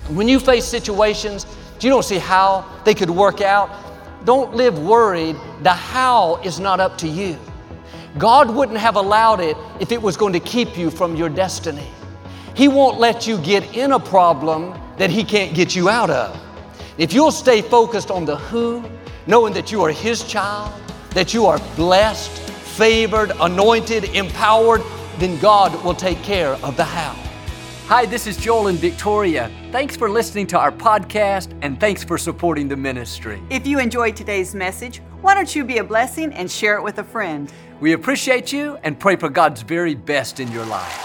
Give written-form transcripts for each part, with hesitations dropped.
When you face situations you don't see how they could work out, don't live worried. The how is not up to you. God wouldn't have allowed it if it was going to keep you from your destiny. He won't let you get in a problem that He can't get you out of. If you'll stay focused on the who, knowing that you are His child, that you are blessed, favored, anointed, empowered, then God will take care of the how. Hi, this is Joel and Victoria. Thanks for listening to our podcast, and thanks for supporting the ministry. If you enjoyed today's message, why don't you be a blessing and share it with a friend? We appreciate you and pray for God's very best in your life.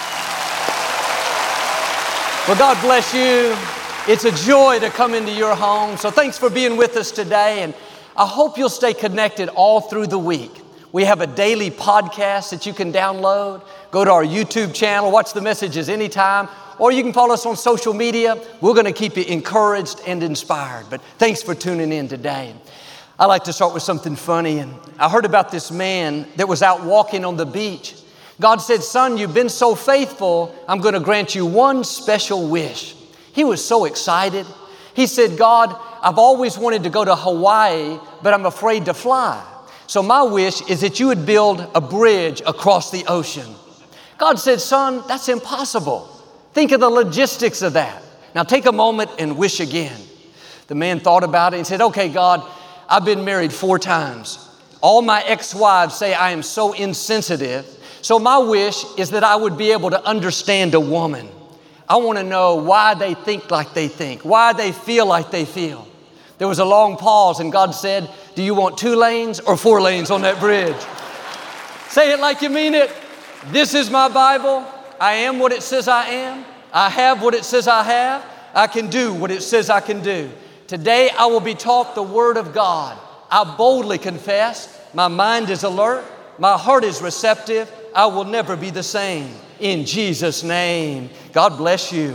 Well, God bless you. It's a joy to come into your home. So thanks for being with us today, and I hope you'll stay connected all through the week. We have a daily podcast that you can download. Go to our YouTube channel, watch the messages anytime, or you can follow us on social media. We're going to keep you encouraged and inspired. But thanks for tuning in today. I like to start with something funny. And I heard about this man that was out walking on the beach. God said, "Son, you've been so faithful, I'm going to grant you one special wish." He was so excited. He said, "God, I've always wanted to go to Hawaii, but I'm afraid to fly. So my wish is that you would build a bridge across the ocean." God said, "Son, that's impossible. Think of the logistics of that. Now take a moment and wish again." The man thought about it and said, "Okay, God, I've been married 4 times. All my ex-wives say I am so insensitive. So my wish is that I would be able to understand a woman. I want to know why they think like they think, why they feel like they feel." There was a long pause, and God said, "Do you want 2 lanes or 4 lanes on that bridge?" Say it like you mean it. This is my Bible. I am what it says I am. I have what it says I have. I can do what it says I can do. Today I will be taught the Word of God. I boldly confess. My mind is alert. My heart is receptive. I will never be the same. In Jesus' name. God bless you.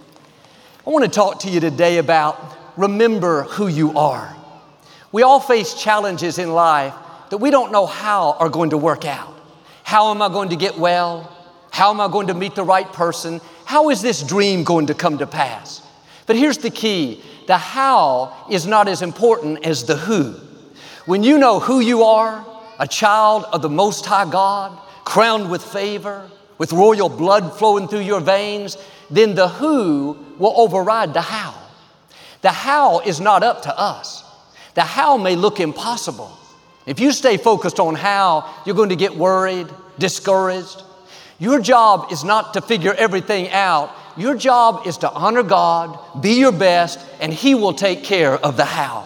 I want to talk to you today about remember who you are. We all face challenges in life that we don't know how are going to work out. How am I going to get well? How am I going to meet the right person? How is this dream going to come to pass? But here's the key. The how is not as important as the who. When you know who you are, a child of the Most High God, crowned with favor, with royal blood flowing through your veins, then the who will override the how. The how is not up to us. The how may look impossible. If you stay focused on how, you're going to get worried, discouraged. Your job is not to figure everything out. Your job is to honor God, be your best, and He will take care of the how.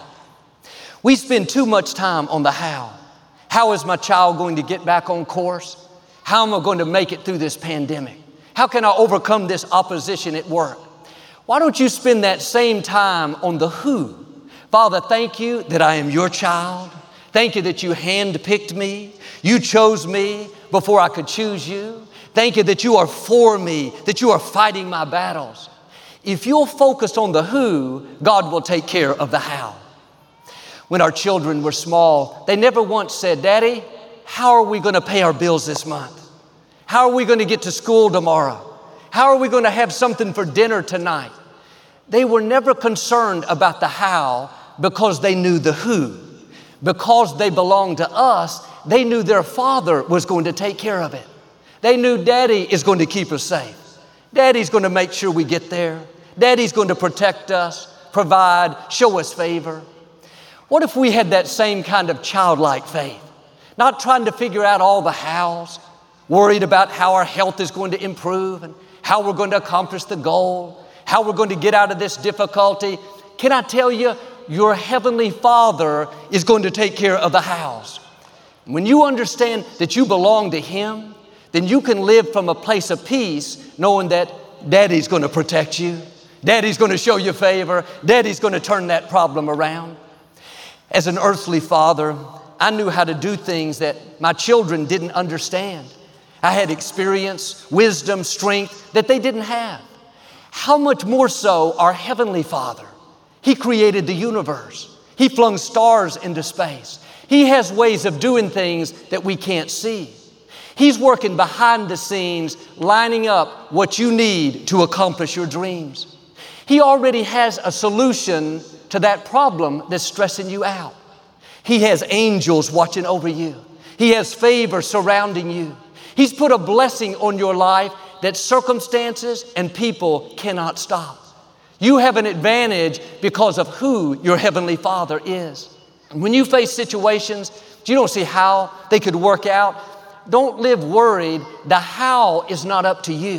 We spend too much time on the how. How is my child going to get back on course? How am I going to make it through this pandemic? How can I overcome this opposition at work? Why don't you spend that same time on the who? Father, thank you that I am your child. Thank you that you handpicked me. You chose me before I could choose you. Thank you that you are for me, that you are fighting my battles. If you'll focus on the who, God will take care of the how. When our children were small, they never once said, "Daddy, how are we going to pay our bills this month? How are we going to get to school tomorrow? How are we going to have something for dinner tonight?" They were never concerned about the how because they knew the who. Because they belonged to us, they knew their Father was going to take care of it. They knew Daddy is going to keep us safe. Daddy's going to make sure we get there. Daddy's going to protect us, provide, show us favor. What if we had that same kind of childlike faith? Not trying to figure out all the hows, worried about how our health is going to improve and how we're going to accomplish the goal, how we're going to get out of this difficulty. Can I tell you, your Heavenly Father is going to take care of the hows. When you understand that you belong to Him, then you can live from a place of peace knowing that Daddy's going to protect you. Daddy's going to show you favor. Daddy's going to turn that problem around. As an earthly father, I knew how to do things that my children didn't understand. I had experience, wisdom, strength that they didn't have. How much more so our Heavenly Father? He created the universe. He flung stars into space. He has ways of doing things that we can't see. He's working behind the scenes, lining up what you need to accomplish your dreams. He already has a solution to that problem that's stressing you out. He has angels watching over you. He has favor surrounding you. He's put a blessing on your life that circumstances and people cannot stop. You have an advantage because of who your Heavenly Father is. And when you face situations you don't see how they could work out, don't live worried. The how is not up to you.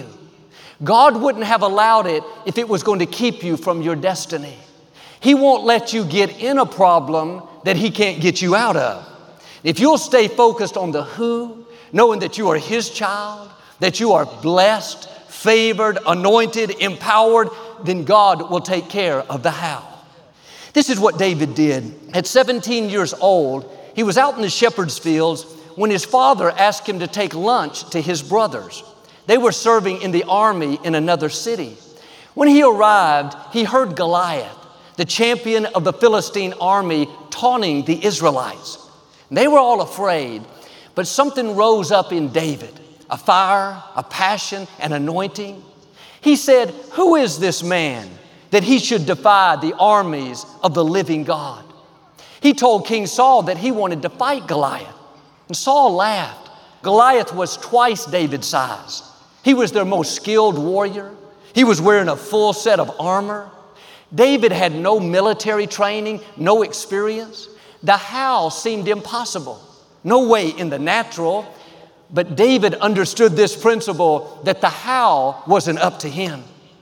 God wouldn't have allowed it if it was going to keep you from your destiny. He won't let you get in a problem that He can't get you out of. If you'll stay focused on the who, knowing that you are His child, that you are blessed, favored, anointed, empowered, then God will take care of the how. This is what David did. At 17 years old, he was out in the shepherd's fields when his father asked him to take lunch to his brothers. They were serving in the army in another city. When he arrived, he heard Goliath, the champion of the Philistine army, taunting the Israelites. They were all afraid, but something rose up in David, a fire, a passion, an anointing. He said, "Who is this man that he should defy the armies of the living God?" He told King Saul that he wanted to fight Goliath. And Saul laughed. Goliath was twice David's size. He was their most skilled warrior. He was wearing a full set of armor. David had no military training, no experience. The how seemed impossible. No way in the natural. But David understood this principle that the how wasn't up to him.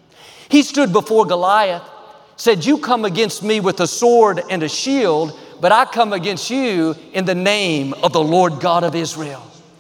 He stood before Goliath, said, "You come against me with a sword and a shield, but I come against you in the name of the Lord God of Israel."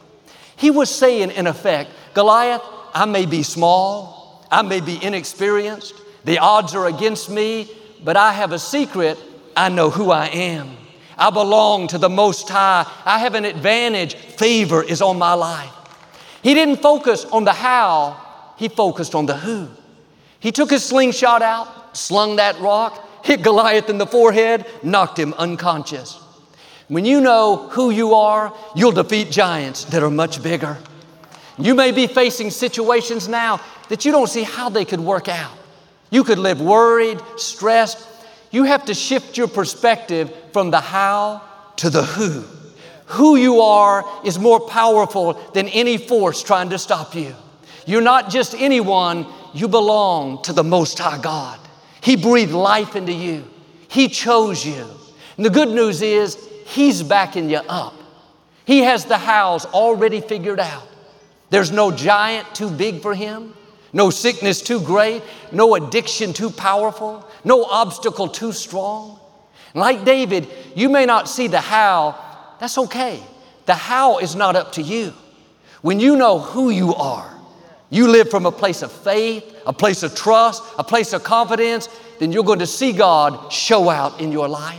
He was saying, in effect, Goliath, I may be small, I may be inexperienced, the odds are against me, but I have a secret. I know who I am. I belong to the Most High. I have an advantage. Favor is on my life. He didn't focus on the how, he focused on the who. He took his slingshot out, slung that rock, hit Goliath in the forehead, knocked him unconscious. When you know who you are, you'll defeat giants that are much bigger. You may be facing situations now that you don't see how they could work out. You could live worried, stressed. You have to shift your perspective from the how to the who. Who you are is more powerful than any force trying to stop you. You're not just anyone, you belong to the Most High God. He breathed life into you. He chose you. And the good news is He's backing you up. He has the hows already figured out. There's no giant too big for Him, no sickness too great, no addiction too powerful, no obstacle too strong. And like David, you may not see the how. That's okay. The how is not up to you. When you know who you are, you live from a place of faith, a place of trust, a place of confidence, then you're going to see God show out in your life.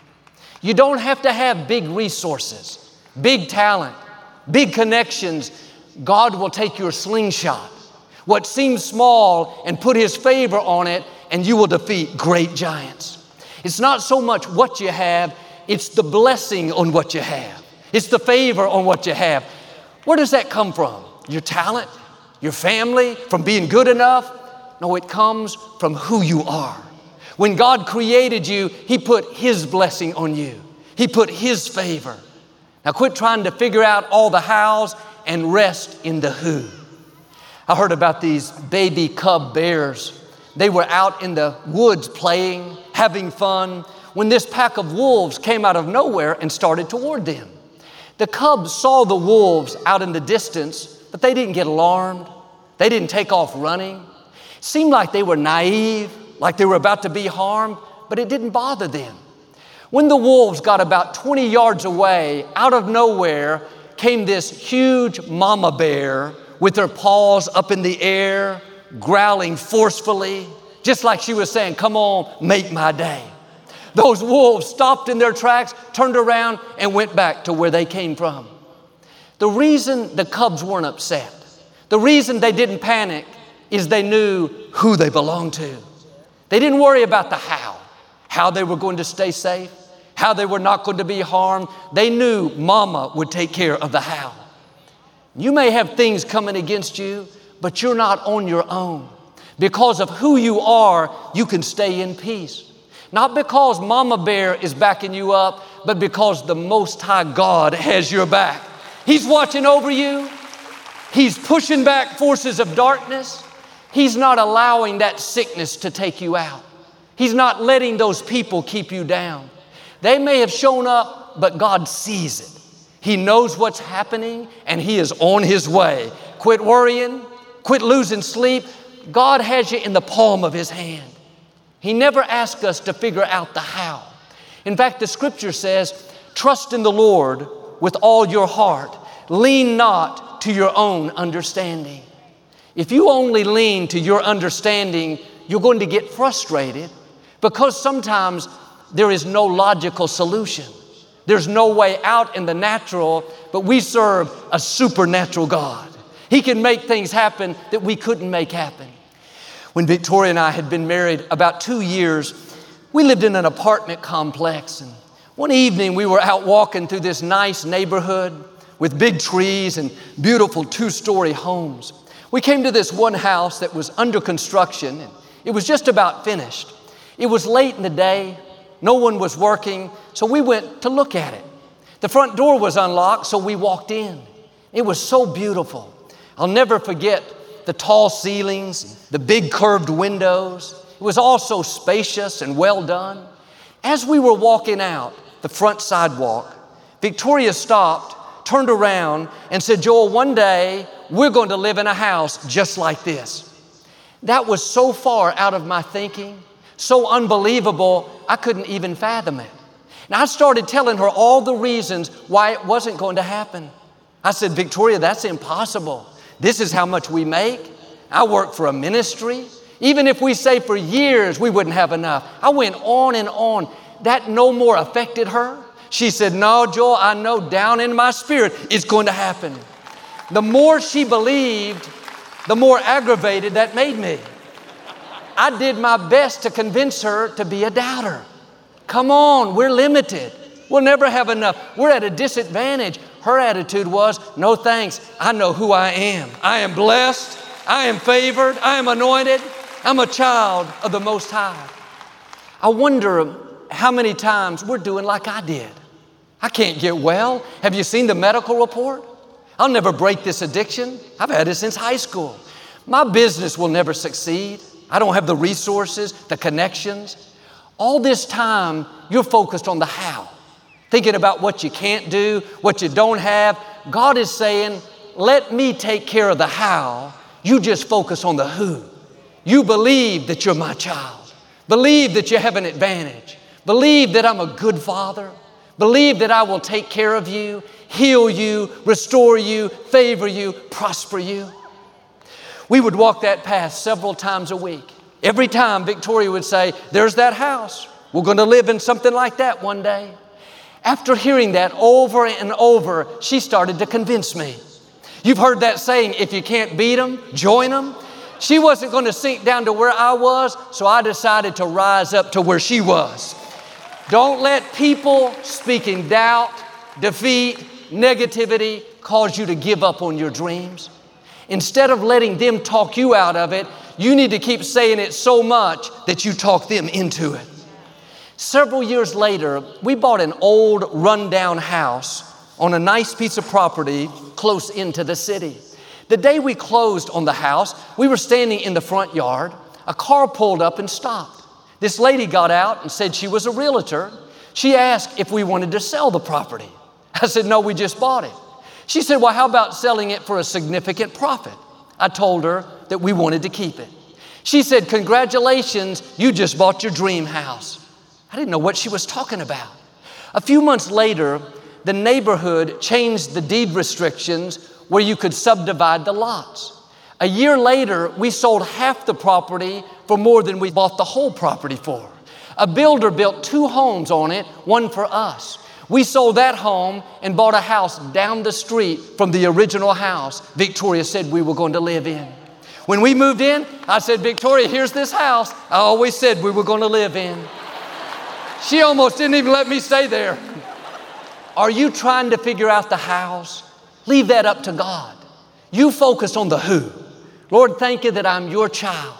You don't have to have big resources, big talent, big connections. God will take your slingshot, what seems small, and put His favor on it, and you will defeat great giants. It's not so much what you have, it's the blessing on what you have. It's the favor on what you have. Where does that come from? Your talent? Your family? From being good enough? No, it comes from who you are. When God created you, He put His blessing on you. He put His favor. Now quit trying to figure out all the hows and rest in the who. I heard about these baby cub bears. They were out in the woods playing, having fun, when this pack of wolves came out of nowhere and started toward them. The cubs saw the wolves out in the distance, but they didn't get alarmed. They didn't take off running. It seemed like they were naive, like they were about to be harmed, but it didn't bother them. When the wolves got about 20 yards away, out of nowhere came this huge mama bear with her paws up in the air, growling forcefully, just like she was saying, "Come on, make my day." Those wolves stopped in their tracks, turned around, and went back to where they came from. The reason the cubs weren't upset, the reason they didn't panic, is they knew who they belonged to. They didn't worry about the how they were going to stay safe, how they were not going to be harmed. They knew Mama would take care of the how. You may have things coming against you, but you're not on your own. Because of who you are, you can stay in peace. Not because Mama Bear is backing you up, but because the Most High God has your back. He's watching over you. He's pushing back forces of darkness. He's not allowing that sickness to take you out. He's not letting those people keep you down. They may have shown up, but God sees it. He knows what's happening, and He is on His way. Quit worrying. Quit losing sleep. God has you in the palm of His hand. He never asks us to figure out the how. In fact, the Scripture says, trust in the Lord with all your heart. Lean not to your own understanding. If you only lean to your understanding, you're going to get frustrated because sometimes there is no logical solution. There's no way out in the natural, but we serve a supernatural God. He can make things happen that we couldn't make happen. When Victoria and I had been married about 2 years, we lived in an apartment complex. And one evening we were out walking through this nice neighborhood with big trees and beautiful 2-story homes. We came to this one house that was under construction, and it was just about finished. It was late in the day. No one was working, so we went to look at it. The front door was unlocked, so we walked in. It was so beautiful. I'll never forget the tall ceilings, the big curved windows. It was all so spacious and well done. As we were walking out the front sidewalk, Victoria stopped, turned around, and said, Joel, one day we're going to live in a house just like this. That was so far out of my thinking, so unbelievable, I couldn't even fathom it. And I started telling her all the reasons why it wasn't going to happen. I said, Victoria, that's impossible. This is how much we make. I work for a ministry. Even if we say for years we wouldn't have enough. I went on and on. That no more affected her. She said, no, Joel, I know down in my spirit it's going to happen. The more she believed, the more aggravated that made me. I did my best to convince her to be a doubter. Come on, we're limited. We'll never have enough. We're at a disadvantage. Her attitude was, no thanks. I know who I am. I am blessed. I am favored. I am anointed. I'm a child of the Most High. I wonder how many times we're doing like I did. I can't get well. Have you seen the medical report? I'll never break this addiction. I've had it since high school. My business will never succeed. I don't have the resources, the connections. All this time, you're focused on the how. Thinking about what you can't do, what you don't have. God is saying, let me take care of the how. You just focus on the who. You believe that you're my child. Believe that you have an advantage. Believe that I'm a good father. Believe that I will take care of you, heal you, restore you, favor you, prosper you. We would walk that path several times a week. Every time Victoria would say, there's that house. We're going to live in something like that one day. After hearing that over and over, she started to convince me. You've heard that saying, if you can't beat them, join them. She wasn't going to sink down to where I was, so I decided to rise up to where she was. Don't let people speaking doubt, defeat, negativity cause you to give up on your dreams. Instead of letting them talk you out of it, you need to keep saying it so much that you talk them into it. Several years later, we bought an old rundown house on a nice piece of property close into the city. The day we closed on the house, we were standing in the front yard. A car pulled up and stopped. This lady got out and said she was a realtor. She asked if we wanted to sell the property. I said, no, we just bought it. She said, well, how about selling it for a significant profit? I told her that we wanted to keep it. She said, congratulations, you just bought your dream house. I didn't know what she was talking about. A few months later, the neighborhood changed the deed restrictions where you could subdivide the lots. A year later, we sold half the property for more than we bought the whole property for. A builder built 2 homes on it, one for us. We sold that home and bought a house down the street from the original house Victoria said we were going to live in. When we moved in, I said, Victoria, here's this house I always said we were going to live in. She almost didn't even let me stay there. Are you trying to figure out the hows? Leave that up to God. You focus on the who. Lord, thank you that I'm your child.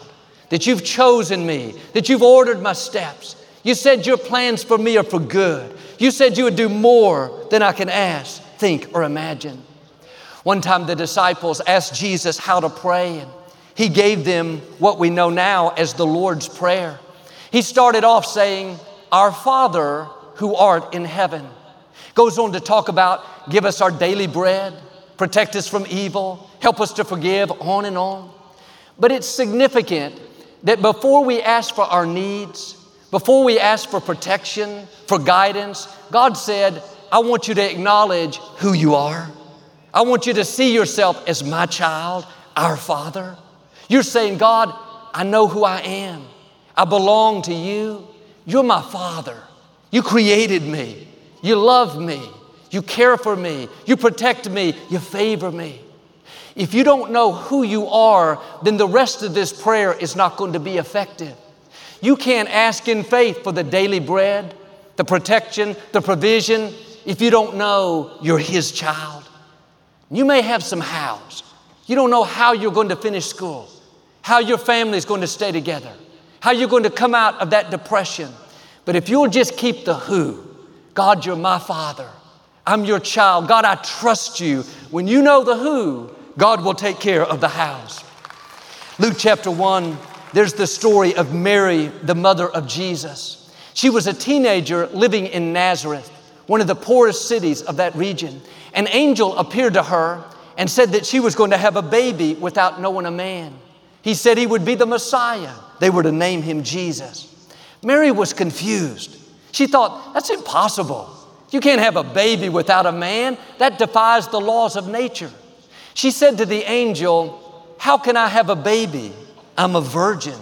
that you've chosen me, that you've ordered my steps. You said your plans for me are for good. You said you would do more than I can ask, think, or imagine. One time the disciples asked Jesus how to pray, and He gave them what we know now as the Lord's Prayer. He started off saying, "Our Father who art in heaven." Goes on to talk about give us our daily bread, protect us from evil, help us to forgive, on and on. But it's significant that before we ask for our needs, before we ask for protection, for guidance, God said, I want you to acknowledge who you are. I want you to see yourself as my child, our Father. You're saying, God, I know who I am. I belong to you. You're my Father. You created me. You love me. You care for me. You protect me. You favor me. If you don't know who you are, then the rest of this prayer is not going to be effective. You can't ask in faith for the daily bread, the protection, the provision, if you don't know you're His child. You may have some hows. You don't know how you're going to finish school, how your family is going to stay together, how you're going to come out of that depression. But if you'll just keep the who, God, you're my Father. I'm your child. God, I trust you. When you know the who, God will take care of the hows. Luke chapter 1, there's the story of Mary, the mother of Jesus. She was a teenager living in Nazareth, one of the poorest cities of that region. An angel appeared to her and said that she was going to have a baby without knowing a man. He said he would be the Messiah. They were to name him Jesus. Mary was confused. She thought, that's impossible. You can't have a baby without a man. That defies the laws of nature. She said to the angel, how can I have a baby? I'm a virgin.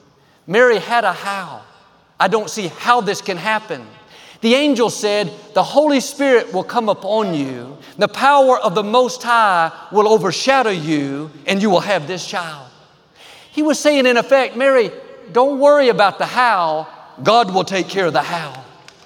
Mary had a how. I don't see how this can happen. The angel said, the Holy Spirit will come upon you. The power of the Most High will overshadow you, and you will have this child. He was saying, in effect, Mary, don't worry about the how. God will take care of the how.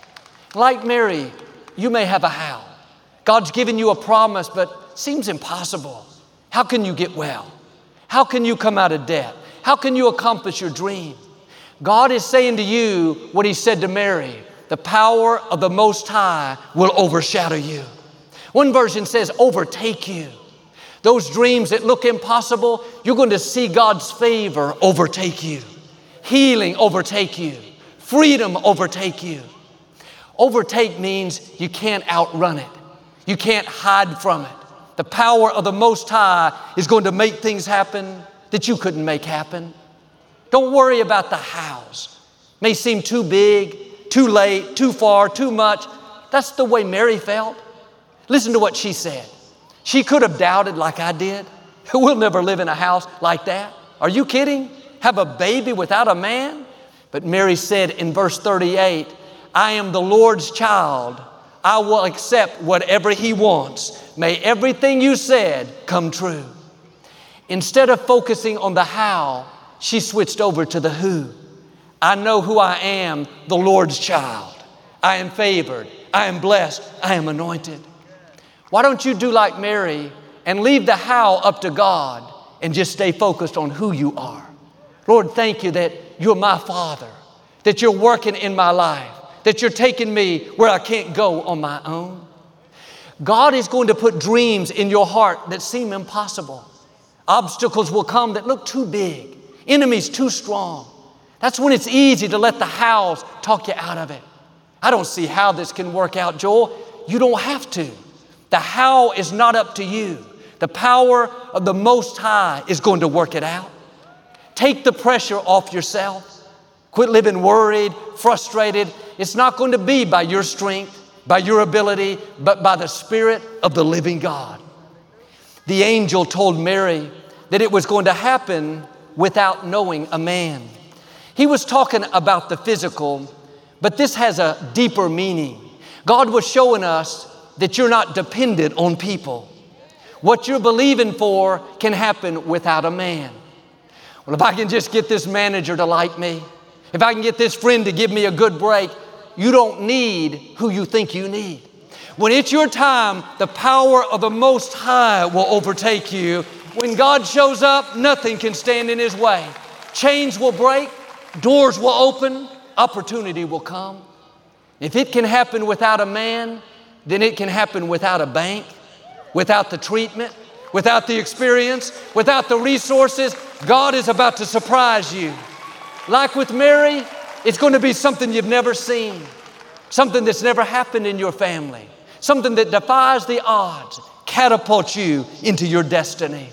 Like Mary, you may have a how. God's given you a promise, but seems impossible. How can you get well? How can you come out of debt? How can you accomplish your dream? God is saying to you what He said to Mary. The power of the Most High will overshadow you. One version says overtake you. Those dreams that look impossible, you're going to see God's favor overtake you. Healing overtake you. Freedom overtake you. Overtake means you can't outrun it. You can't hide from it. The power of the Most High is going to make things happen that you couldn't make happen. Don't worry about the hows. May seem too big, too late, too far, too much. That's the way Mary felt. Listen to what she said. She could have doubted like I did. We'll never live in a house like that. Are you kidding? Have a baby without a man? But Mary said in verse 38, I am the Lord's child. I will accept whatever He wants. May everything you said come true. Instead of focusing on the how, she switched over to the who. I know who I am, the Lord's child. I am favored. I am blessed. I am anointed. Why don't you do like Mary and leave the how up to God and just stay focused on who you are? Lord, thank you that you're my Father, that you're working in my life, that you're taking me where I can't go on my own. God is going to put dreams in your heart that seem impossible. Obstacles will come that look too big, enemies too strong. That's when it's easy to let the hows talk you out of it. I don't see how this can work out, Joel. You don't have to. The how is not up to you. The power of the Most High is going to work it out. Take the pressure off yourself. Quit living worried, frustrated. It's not going to be by your strength, by your ability, but by the Spirit of the living God. The angel told Mary that it was going to happen without knowing a man. He was talking about the physical, but this has a deeper meaning. God was showing us that you're not dependent on people. What you're believing for can happen without a man. Well, if I can just get this manager to like me, if I can get this friend to give me a good break, you don't need who you think you need. When it's your time, the power of the Most High will overtake you. When God shows up, nothing can stand in His way. chains will break, doors will open, opportunity will come. If it can happen without a man, then it can happen without a bank, without the treatment, without the experience, without the resources. God is about to surprise you. Like with Mary, it's going to be something you've never seen, something that's never happened in your family, something that defies the odds, catapults you into your destiny.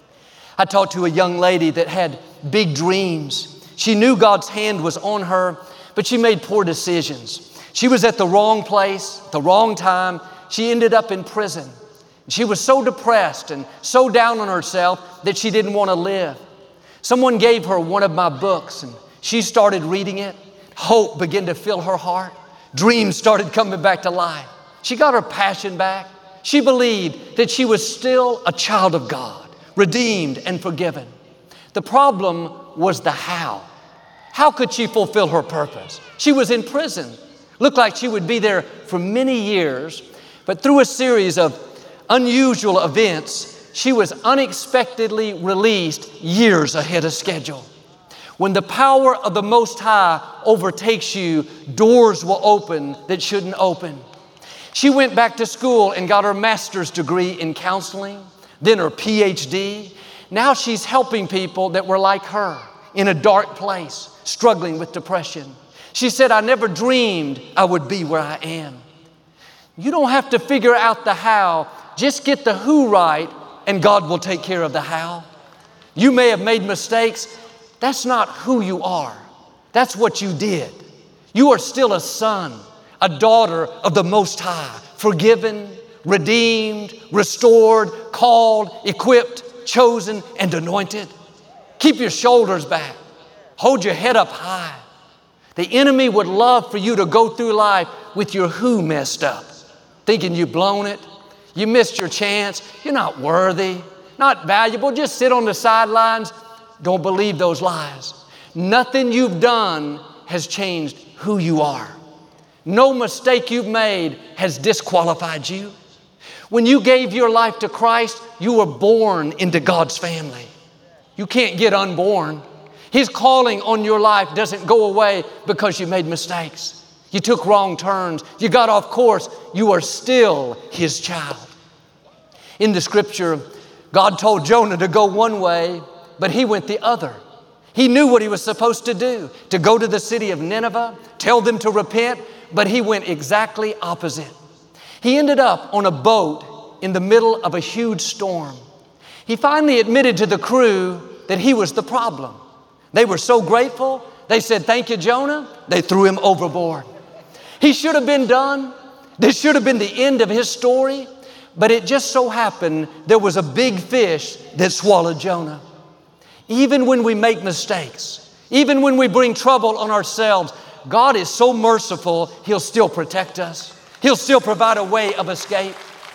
I talked to a young lady that had big dreams. She knew God's hand was on her, but she made poor decisions. She was at the wrong place, the wrong time. She ended up in prison. She was so depressed and so down on herself that she didn't want to live. Someone gave her one of my books and she started reading it. Hope began to fill her heart. Dreams started coming back to life. She got her passion back. She believed that she was still a child of God, redeemed and forgiven. The problem was the how. How could she fulfill her purpose? She was in prison. Looked like she would be there for many years, but through a series of unusual events, she was unexpectedly released years ahead of schedule. When the power of the Most High overtakes you, doors will open that shouldn't open. She went back to school and got her master's degree in counseling, then her PhD. Now she's helping people that were like her in a dark place, struggling with depression. She said, I never dreamed I would be where I am. You don't have to figure out the how. Just get the who right, and God will take care of the how. You may have made mistakes. That's not who you are. That's what you did. You are still a son, a daughter of the Most High, forgiven, redeemed, restored, called, equipped, chosen, and anointed. Keep your shoulders back. Hold your head up high. The enemy would love for you to go through life with your who messed up, thinking you've blown it, you missed your chance, you're not worthy, not valuable, just sit on the sidelines. Don't believe those lies. Nothing you've done has changed who you are. No mistake you've made has disqualified you. When you gave your life to Christ, you were born into God's family. You can't get unborn. His calling on your life doesn't go away because you made mistakes. You took wrong turns. You got off course. You are still His child. In the scripture, God told Jonah to go one way, but he went the other. He knew what he was supposed to do, to go to the city of Nineveh, tell them to repent, but he went exactly opposite. He ended up on a boat in the middle of a huge storm. He finally admitted to the crew that he was the problem. They were so grateful, they said, thank you, Jonah. They threw him overboard. He should have been done. This should have been the end of his story. But it just so happened there was a big fish that swallowed Jonah. Even when we make mistakes, even when we bring trouble on ourselves, God is so merciful, He'll still protect us. He'll still provide a way of escape.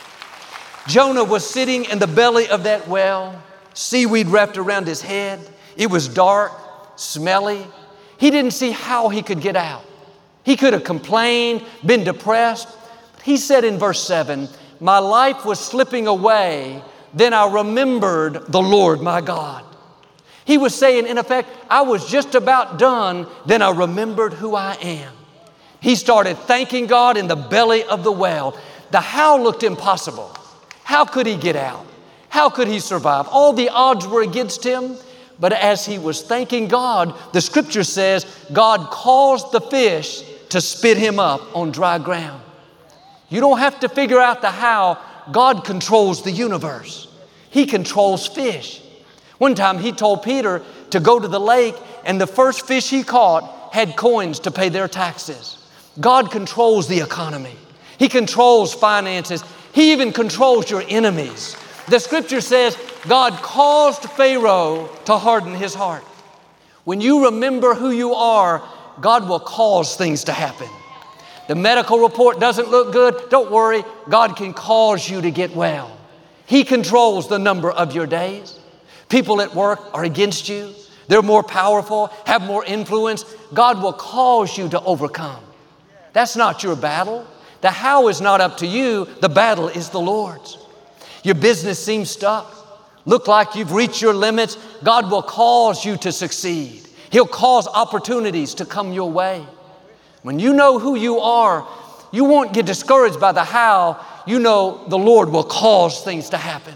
Jonah was sitting in the belly of that well, seaweed wrapped around his head. It was dark, smelly. He didn't see how he could get out. He could have complained, been depressed. He said in verse 7, my life was slipping away, then I remembered the Lord my God. He was saying, in effect, I was just about done, then I remembered who I am. He started thanking God in the belly of the well. The how looked impossible. How could he get out? How could he survive? All the odds were against him. But as he was thanking God, the scripture says, God caused the fish to spit him up on dry ground. You don't have to figure out the how. God controls the universe. He controls fish. One time he told Peter to go to the lake, and the first fish he caught had coins to pay their taxes. God controls the economy. He controls finances. He even controls your enemies. The scripture says God caused Pharaoh to harden his heart. When you remember who you are, God will cause things to happen. The medical report doesn't look good. Don't worry. God can cause you to get well. He controls the number of your days. People at work are against you. They're more powerful, have more influence. God will cause you to overcome. That's not your battle. The how is not up to you. The battle is the Lord's. Your business seems stuck. look like you've reached your limits, God will cause you to succeed. He'll cause opportunities to come your way. When you know who you are, you won't get discouraged by the how. You know the Lord will cause things to happen.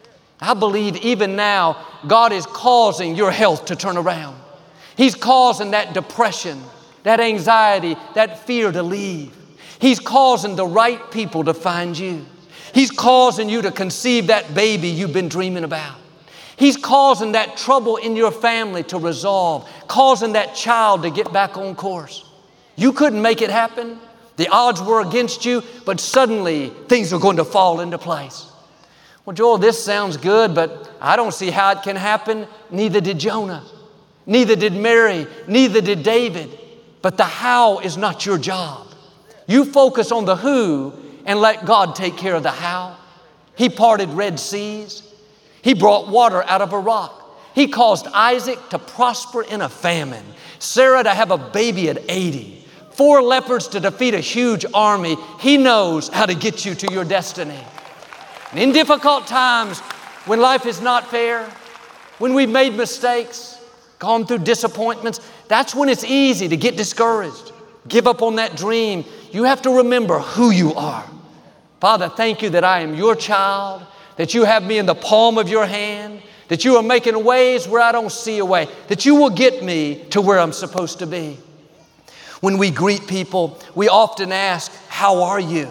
I believe even now, God is causing your health to turn around. He's causing that depression, that anxiety, that fear to leave. He's causing the right people to find you. He's causing you to conceive that baby you've been dreaming about. He's causing that trouble in your family to resolve, causing that child to get back on course. You couldn't make it happen. The odds were against you, but suddenly things are going to fall into place. Well, Joel, this sounds good, but I don't see how it can happen. Neither did Jonah. Neither did Mary. Neither did David. But the how is not your job. You focus on the who and let God take care of the how. He parted Red Seas. He brought water out of a rock. He caused Isaac to prosper in a famine. Sarah to have a baby at 80. 4 leopards to defeat a huge army. He knows how to get you to your destiny. And in difficult times, when life is not fair, when we've made mistakes, gone through disappointments, that's when it's easy to get discouraged, give up on that dream. You have to remember who you are. Father, thank you that I am your child, that you have me in the palm of your hand, that you are making ways where I don't see a way, that you will get me to where I'm supposed to be. When we greet people, we often ask, how are you?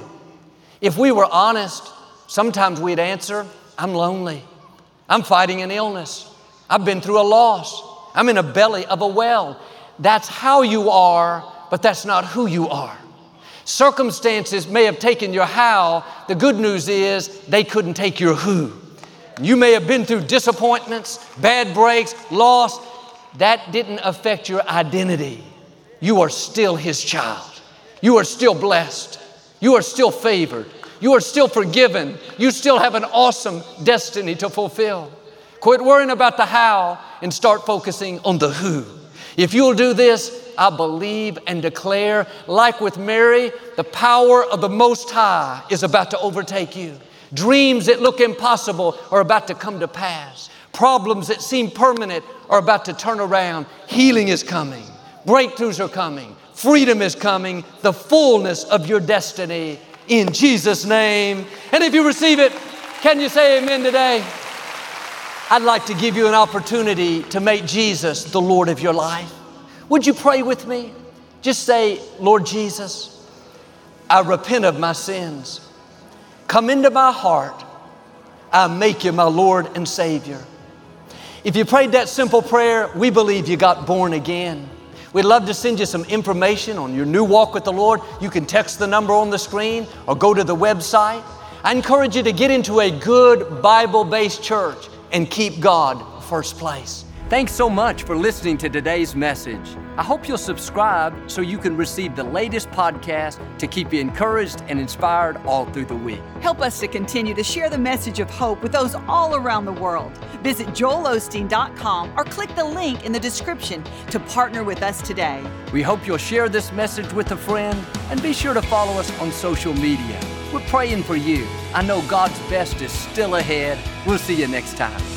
If we were honest, sometimes we'd answer, I'm lonely. I'm fighting an illness. I've been through a loss. I'm in the belly of a well. That's how you are, but that's not who you are. Circumstances may have taken your how. The good news is they couldn't take your who. You may have been through disappointments, bad breaks, loss. That didn't affect your identity. You are still His child. You are still blessed. You are still favored. You are still forgiven. You still have an awesome destiny to fulfill. Quit worrying about the how and start focusing on the who. If you'll do this, I believe and declare, like with Mary, the power of the Most High is about to overtake you. Dreams that look impossible are about to come to pass. Problems that seem permanent are about to turn around. Healing is coming. Breakthroughs are coming. Freedom is coming. The fullness of your destiny in Jesus' name. And if you receive it, can you say amen today? I'd like to give you an opportunity to make Jesus the Lord of your life. Would you pray with me? Just say, Lord Jesus, I repent of my sins. Come into my heart. I make you my Lord and Savior. If you prayed that simple prayer, we believe you got born again. We'd love to send you some information on your new walk with the Lord. You can text the number on the screen or go to the website. I encourage you to get into a good Bible-based church and keep God first place. Thanks so much for listening to today's message. I hope you'll subscribe so you can receive the latest podcast to keep you encouraged and inspired all through the week. Help us to continue to share the message of hope with those all around the world. Visit joelosteen.com or click the link in the description to partner with us today. We hope you'll share this message with a friend and be sure to follow us on social media. We're praying for you. I know God's best is still ahead. We'll see you next time.